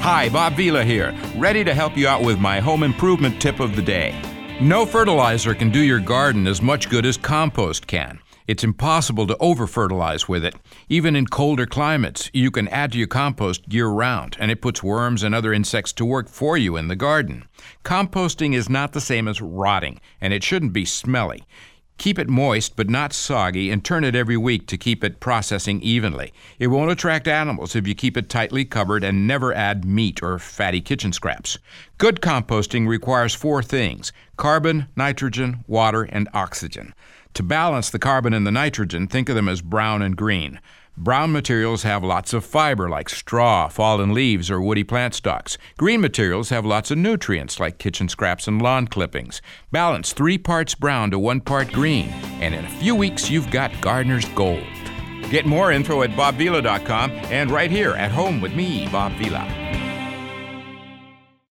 Hi, Bob Vila here, ready to help you out with my home improvement tip of the day. No fertilizer can do your garden as much good as compost can. It's impossible to over-fertilize with it. Even in colder climates, you can add to your compost year-round, and it puts worms and other insects to work for you in the garden. Composting is not the same as rotting, and it shouldn't be smelly. Keep it moist but not soggy, and turn it every week to keep it processing evenly. It won't attract animals if you keep it tightly covered and never add meat or fatty kitchen scraps. Good composting requires 4 things: carbon, nitrogen, water, and oxygen. To balance the carbon and the nitrogen, think of them as brown and green. Brown materials have lots of fiber like straw, fallen leaves, or woody plant stalks. Green materials have lots of nutrients like kitchen scraps and lawn clippings. Balance 3 parts brown to 1 part green, and in a few weeks you've got gardener's gold. Get more info at bobvila.com and right here at home with me, Bob Vila.